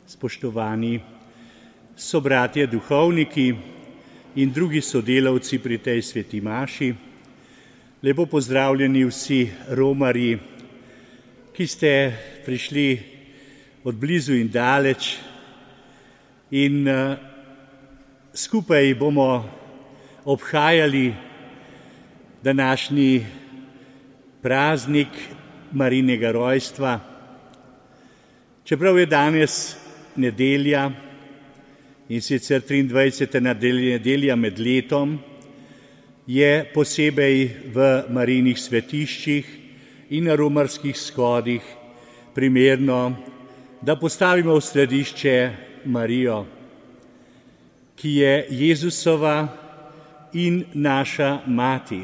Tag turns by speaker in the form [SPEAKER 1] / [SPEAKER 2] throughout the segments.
[SPEAKER 1] spoštovani sobratje duhovniki in drugi sodelavci pri tej sveti maši. Lepo pozdravljeni vsi romarji, ki ste prišli od blizu in daleč in skupaj bomo obhajali današnji praznik Marijinega rojstva. Čeprav je danes nedelja, in sicer 23. nedelja med letom, je posebej v Marijinih svetiščih in na romarskih shodih primerno, da postavimo v središče Marijo, ki je Jezusova in naša mati.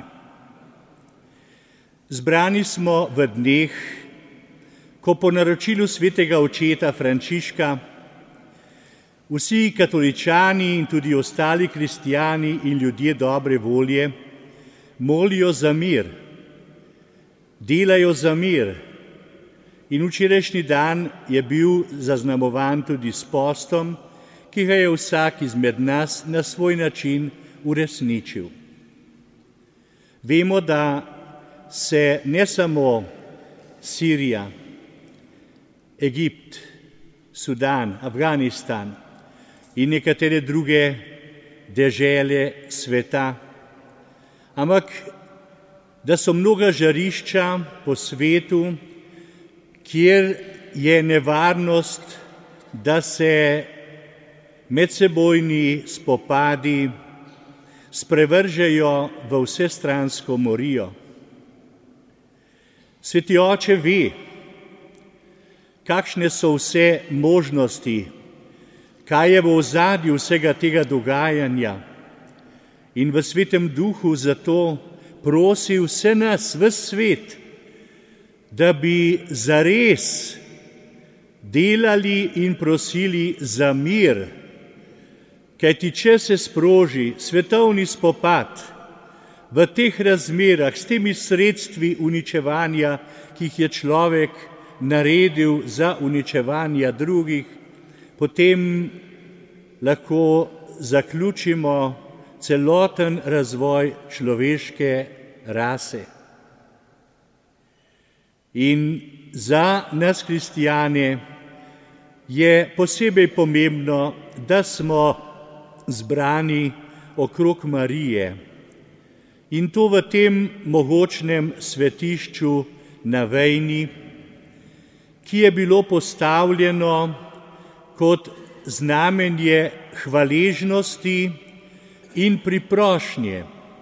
[SPEAKER 1] Zbrani smo v dneh, ko po naročilu svetega očeta Frančiška vsi katoličani in tudi ostali kristijani in ljudje dobre volje molijo za mir, delajo za mir. In včerajšnji dan je bil zaznamovan tudi s postom, ki ga je vsak izmed nas na svoj način uresničil. Vemo, da se ne samo Sirija, Egipt, Sudan, Afganistan in nekatere druge dežele sveta, ampak da so mnoga žarišča po svetu, kjer je nevarnost, da se medsebojni spopadi sprevržejo v vsestransko morijo. Sveti oče ve, kakšne so vse možnosti, kaj je v ozadju vsega tega dogajanja, in v Svetem Duhu zato prosi vse nas, ves svet, da bi zares delali in prosili za mir, kajti če se sproži svetovni spopad v teh razmerah s temi sredstvi uničevanja, ki jih je človek naredil za uničevanje drugih, potem lahko zaključimo celoten razvoj človeške rase. In za nas kristijane je posebej pomembno, da smo zbrani okrog Marije in to v tem mogočnem svetišču na Vejni, ki je bilo postavljeno kot znamenje hvaležnosti in priprošnje.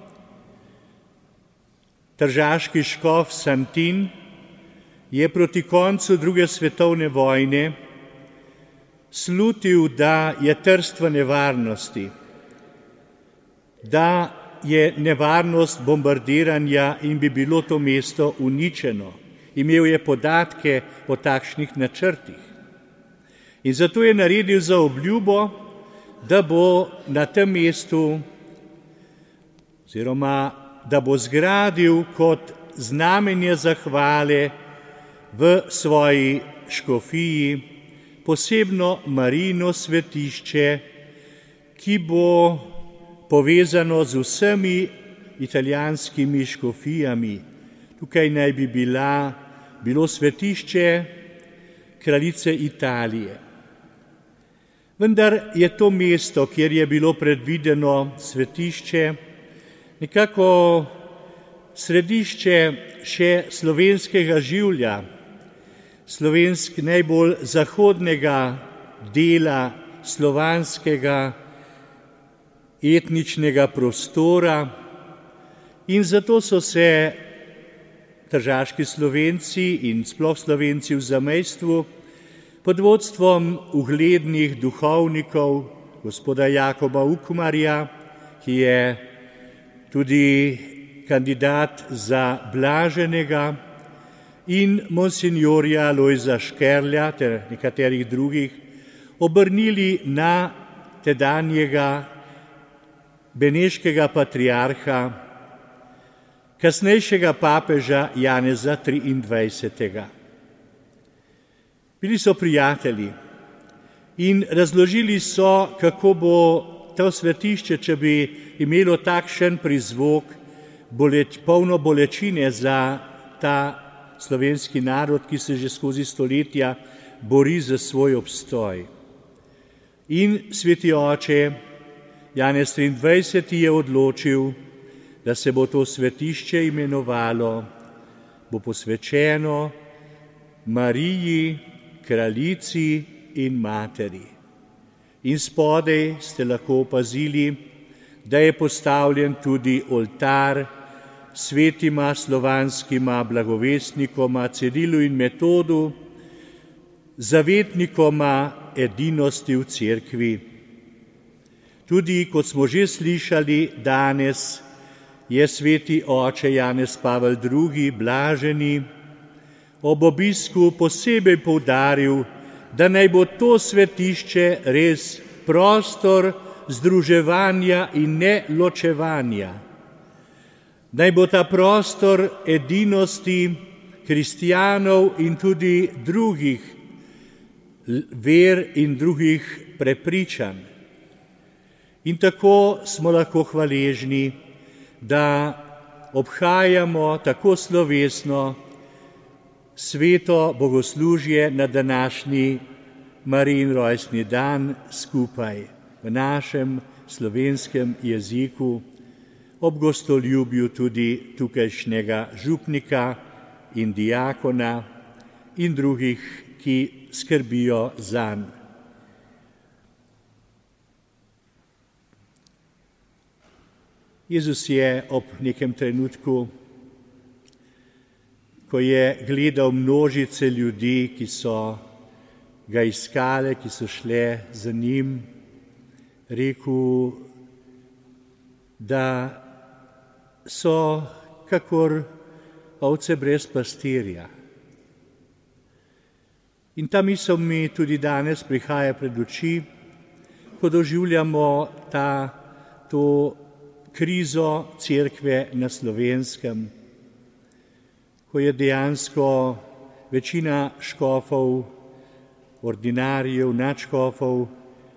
[SPEAKER 1] Tržaški škof Santin je proti koncu druge svetovne vojne slutil, da je Trst v nevarnosti, da je nevarnost bombardiranja in bi bilo to mesto uničeno. Imel je podatke o takšnih načrtih. In zato je naredil za obljubo, da bo na tem mestu, oziroma da bo zgradil kot znamenje zahvale v svoji škofiji posebno Marijino svetišče, ki bo povezano z vsemi italijanskimi škofijami. Tukaj naj bi bilo svetišče kraljice Italije. Vendar je to mesto, kjer je bilo predvideno svetišče, nekako središče še slovenskega življa, najbolj zahodnega dela slovanskega etničnega prostora, in zato so se tržaški Slovenci in sploh Slovenci v zamejstvu pod vodstvom uglednih duhovnikov, gospoda Jakoba Ukmarja, ki je tudi kandidat za blaženega, in monsinjorja Lojza Škerlja ter nekaterih drugih, obrnili na tedanjega beneškega patriarha, kasnejšega papeža Janeza 23. Bili so prijatelji In razložili so, kako bo to svetišče, če bi imelo takšen prizvok, polno bolečine za ta slovenski narod, ki se že skozi stoletja bori za svoj obstoj. In sveti oče Janez 23. je odločil, da se bo to svetišče imenovalo, bo posvečeno Mariji, kraljici in materi. In spodaj ste lahko opazili, da je postavljen tudi oltar svetima slovanskima blagovestnikoma Cirilu in Metodu, zavetnikoma edinosti v cerkvi. Tudi, kot smo že slišali danes, je sveti oče Janez Pavel II. Blaženi ob obisku posebej poudaril, da naj bo to svetišče res prostor združevanja in ne ločevanja. Naj bo ta prostor edinosti kristjanov in tudi drugih ver in drugih prepričanj. In tako smo lahko hvaležni, da obhajamo tako slovesno sveto bogoslužje na današnji Marijin rojstni dan skupaj v našem slovenskem jeziku, ob gostoljubju tudi tukajšnjega župnika in diakona in drugih, ki skrbijo zanj. Jezus je ob nekem trenutku, ko je gledal množice ljudi, ki so ga iskale, ki so šle za njim, rekel, da so kakor ovce brez pastirja. In ta misel mi tudi danes prihaja pred oči, ko doživljamo to krizo cerkve na Slovenskem, ko je dejansko večina škofov, ordinarijev, nadškofov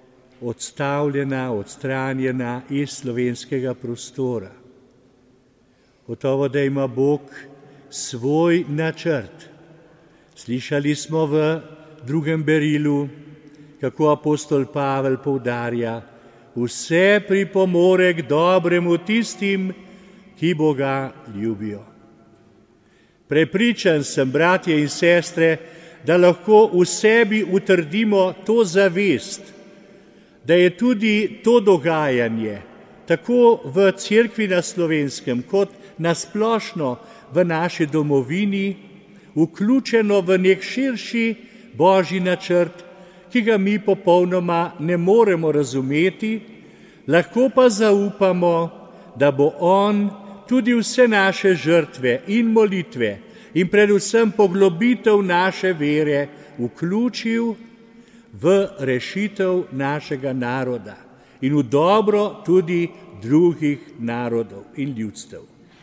[SPEAKER 1] odstranjena iz slovenskega prostora. Gotovo, da ima Bog svoj načrt. Slišali smo v drugem berilu, kako apostol Pavel poudarja, vse pripomore k dobremu tistim, ki Boga ljubijo. Prepričan sem, bratje in sestre, da lahko v sebi utrdimo to zavest, da je tudi to dogajanje, tako v cerkvi na Slovenskem, kot nasplošno v naši domovini, vključeno v nek širši božji načrt, ki ga mi popolnoma ne moremo razumeti, lahko pa zaupamo, da bo on tudi vse naše žrtve in molitve in predvsem poglobitev naše vere vključil v rešitev našega naroda in v dobro tudi drugih narodov in ljudstev.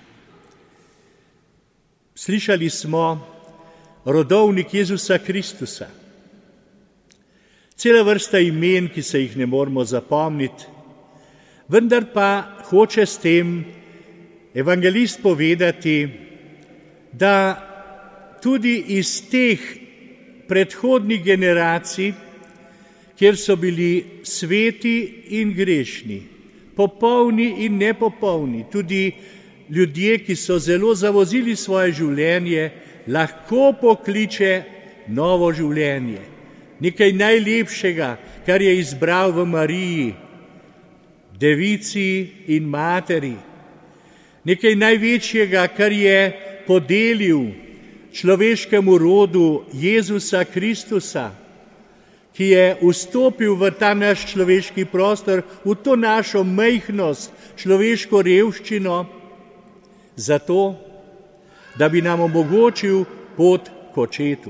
[SPEAKER 1] Slišali smo rodovnik Jezusa Kristusa. Cela vrsta imen, ki se jih ne moremo zapomniti, vendar pa hoče s tem evangelist povedati, da tudi iz teh predhodnih generacij, kjer so bili sveti in grešni, popolni in nepopolni, tudi ljudje, ki so zelo zavozili svoje življenje, lahko pokliče novo življenje. Nekaj najlepšega, kar je izbral v Mariji, devici in materi. Nekaj največjega, kar je podelil človeškemu rodu Jezusa Kristusa, ki je vstopil v ta naš človeški prostor, v to našo majhnost, človeško revščino, zato, da bi nam omogočil pot k očetu.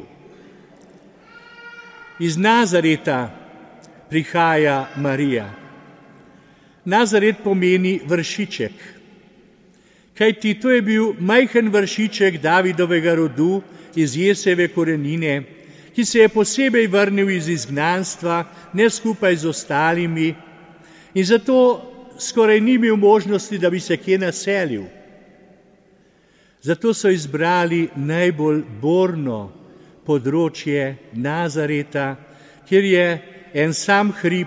[SPEAKER 1] Iz Nazareta prihaja Marija. Nazaret pomeni vršiček. Kajti to je bil majhen vršiček Davidovega rodu iz Jeseve korenine, ki se je posebej vrnil iz izgnanstva, ne skupaj z ostalimi, in zato skoraj ni imel možnosti, da bi se kje naselil. Zato so izbrali najbolj borno področje Nazareta, kjer je en sam hrib,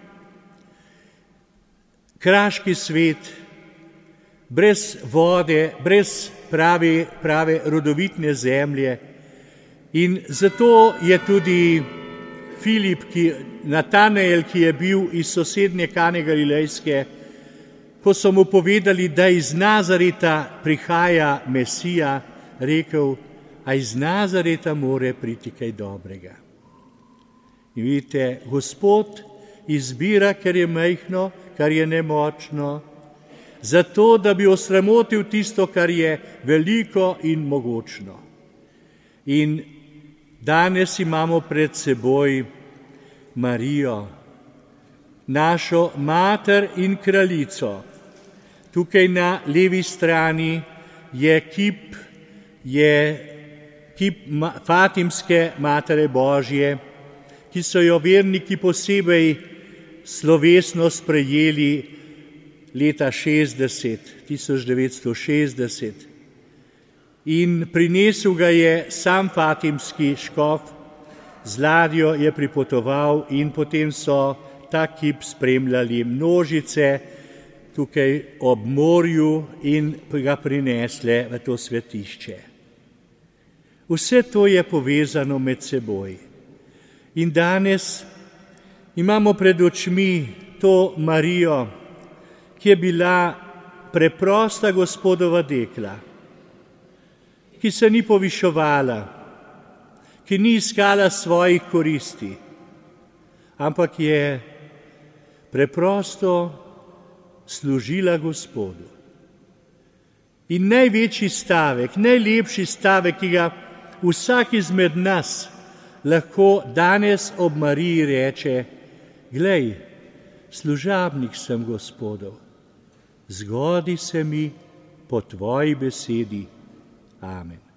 [SPEAKER 1] kraški svet, brez vode, brez prave rodovitne zemlje. In zato je tudi Filip, Natanael, ki je bil iz sosednje Kane Galilejske, ko so mu povedali, da iz Nazareta prihaja Mesija, rekel, a iz Nazareta more priti kaj dobrega. In vidite, Gospod izbira, ker je majhno, kar je nemočno, zato, da bi osramotil tisto, kar je veliko in mogočno. In danes imamo pred seboj Marijo, našo mater in kraljico. Tukaj na levi strani je kip Fatimske Matere Božje, ki so jo verniki posebej slovesno sprejeli leta 1960. In prinesel ga je sam fatimski škof, z ladjo je pripotoval in potem so ta kip spremljali množice tukaj ob morju in ga prinesle v to svetišče. Vse to je povezano med seboj. In danes imamo pred očmi to Marijo, ki je bila preprosta Gospodova dekla, ki se ni povišovala, ki ni iskala svojih koristi, ampak je preprosto služila Gospodu. In največji stavek, najlepši stavek, ki ga vsak izmed nas lahko danes ob Mariji reče, glej, služabnik sem Gospodov, zgodi se mi po tvoji besedi. Amen.